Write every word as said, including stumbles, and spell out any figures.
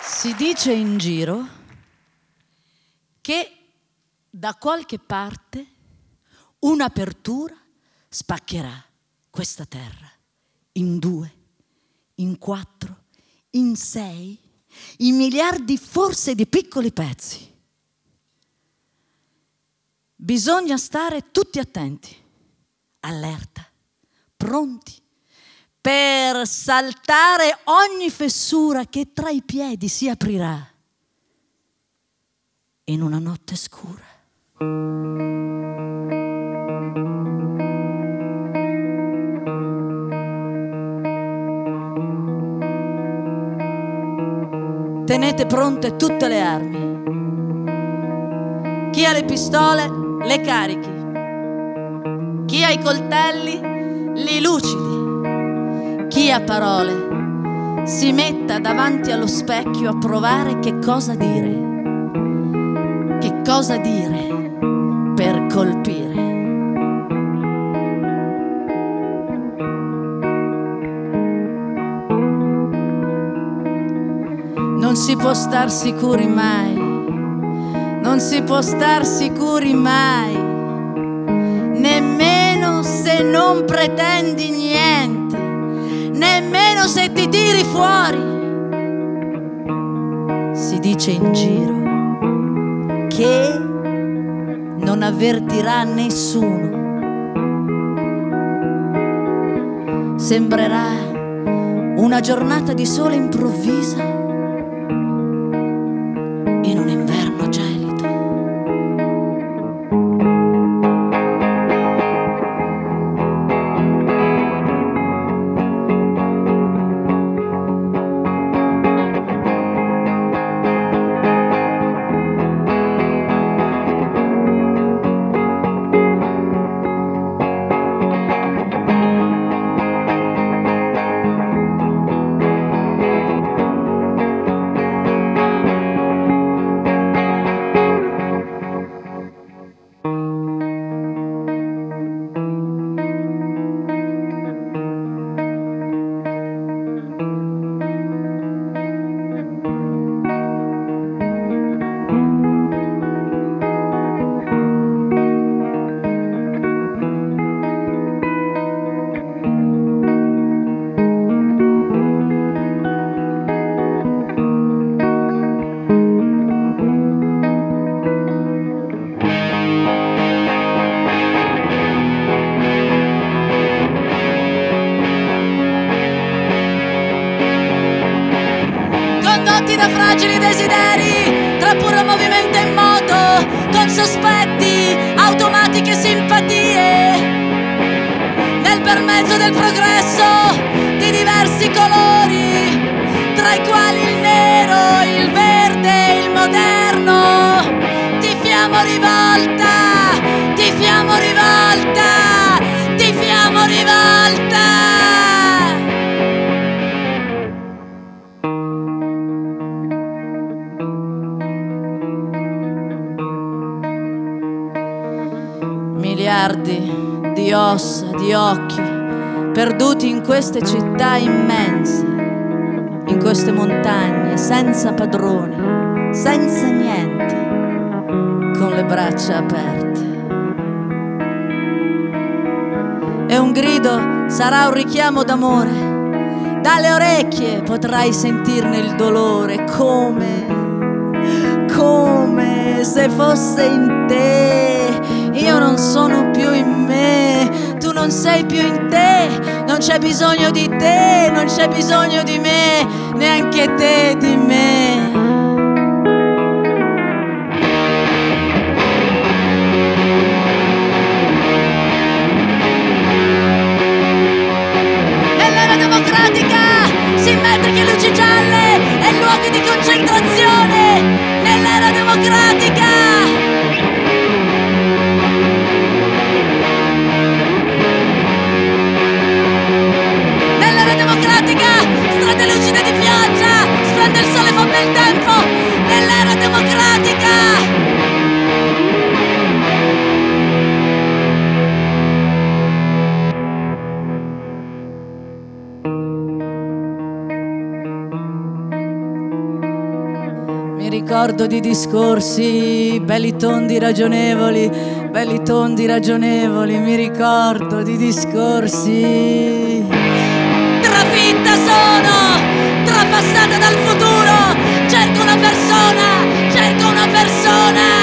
Si dice in giro che da qualche parte un'apertura spaccherà questa terra in due, in quattro, in sei, in miliardi forse di piccoli pezzi. Bisogna stare tutti attenti, allerta, pronti per saltare ogni fessura che tra i piedi si aprirà in una notte scura. Tenete pronte tutte le armi. Chi ha le pistole le carichi. Chi ha i coltelli li lucidi. Chi ha parole si metta davanti allo specchio a provare che cosa dire, che cosa dire per colpire. Non si può star sicuri mai, non si può star sicuri mai, nemmeno se non pretendi niente, nemmeno se ti tiri fuori. Si dice in giro che non avvertirà nessuno. Sembrerà una giornata di sole improvvisa in un inverno gelido. Da fragili desideri, tra puro movimento in moto, con sospetti, automatiche simpatie, nel bel mezzo del progresso di diversi colori, tra i quali il nero, il verde, il moderno. Tifiamo rivolta, tifiamo rivolta, tifiamo rivolta. Miliardi di ossa, di occhi, perduti in queste città immense, in queste montagne, senza padroni, senza niente, con le braccia aperte. E un grido sarà un richiamo d'amore, dalle orecchie potrai sentirne il dolore, come, come se fosse in te. Io non sono più in me, tu non sei più in te, non c'è bisogno di te, non c'è bisogno di me, neanche te di me. Nell'era democratica, simmetriche luci gialle e luoghi di concentrazione. Nell'era democratica. Strade lucide di pioggia, splende il sole, fa bel tempo, nell'era democratica. Mi ricordo di discorsi belli tondi ragionevoli, belli tondi ragionevoli, mi ricordo di discorsi. Trafitta sono, trapassata dal futuro, cerco una persona, cerco una persona.